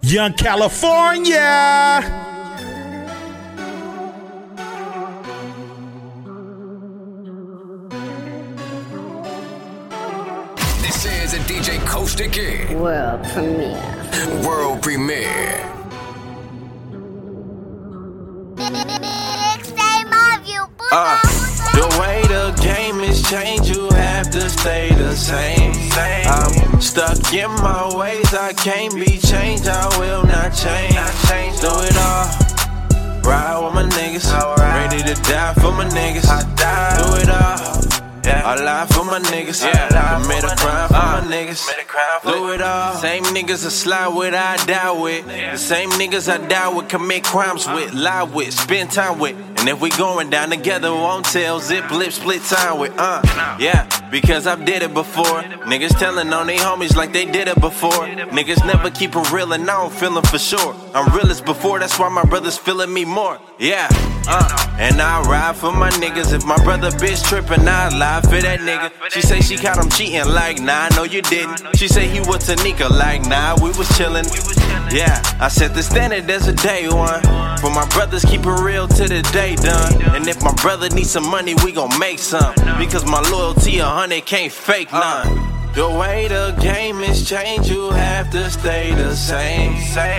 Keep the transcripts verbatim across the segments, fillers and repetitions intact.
Young California. This is a D J Coach again. World premiere. World premiere. Uh, the way the game is changed, you have to stay the same. I'm stuck in my ways, I can't be changed, I will not change. Do it all, ride with my niggas, ready to die for my niggas. Do it all, I lie for my niggas, commit a crime for my niggas. Do it all. Same niggas I slide with, I die with. The same niggas I die with, commit crimes with, lie with, spend time with. And if we going down together, won't tell, zip lip, split time with, uh, yeah, because I've did it before. Niggas telling on they homies like they did it before. Niggas never keep it real and I don't feel them for sure. I'm realest before, that's why my brothers feeling me more, yeah, uh, and I ride for my niggas. If my brother bitch trippin', I lie for that nigga. She say she caught him cheating, like, nah, no you didn't. She say he was Tanika, like, nah, we was chillin'. Yeah, I set the standard as a day one. For my brothers, keep it real till the day done. And if my brother needs some money, we gon' make some. Because my loyalty a hundred can't fake none. The way the game is changed, you have to stay the same.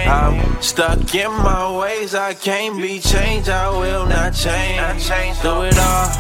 I'm stuck in my ways, I can't be changed, I will not change. Do it all,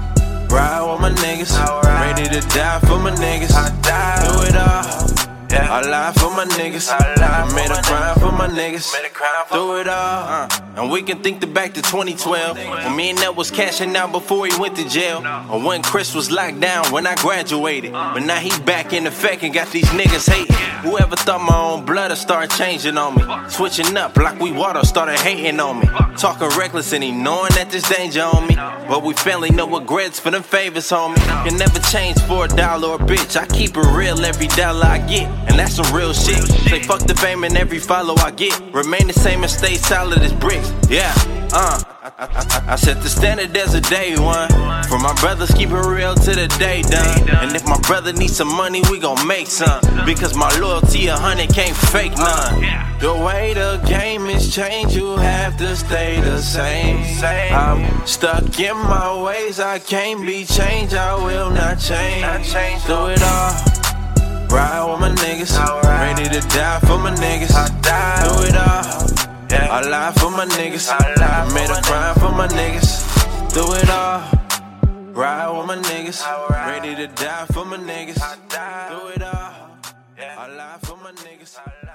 ride with my niggas, ready to die for my niggas. Do it all, I lie for my niggas, I made a crime for my niggas. Do it all, uh, and we can think back to twenty twelve when me and Nell was cashing out before he went to jail, or when Chris was locked down when I graduated. But now he back in effect and got these niggas hating. Whoever thought my own blood would start changing on me, switching up like we water, started hating on me, talking reckless and he knowing that there's danger on me. But we family, no regrets for them favors, homie. Can never change for a dollar or a bitch. I keep it real every dollar I get, and that's some real shit. Say fuck the fame and every follow I get, remain the same and stay solid as bricks. Yeah, uh, I, I, I set the standard as a day one. For my brothers, keep it real till the day done. And if my brother needs some money, we gon' make some. Because my loyalty a hundred can't fake none. The way the game is changed, you have to stay the same. I'm stuck in my ways, I can't be changed, I will not change. Do it all, ride with my niggas, ready to die for my niggas. Do it all, I lie for my niggas, I made a crime for my niggas. Do it all, ride with my niggas, ready to die for my niggas. Do it all, I lie for my niggas.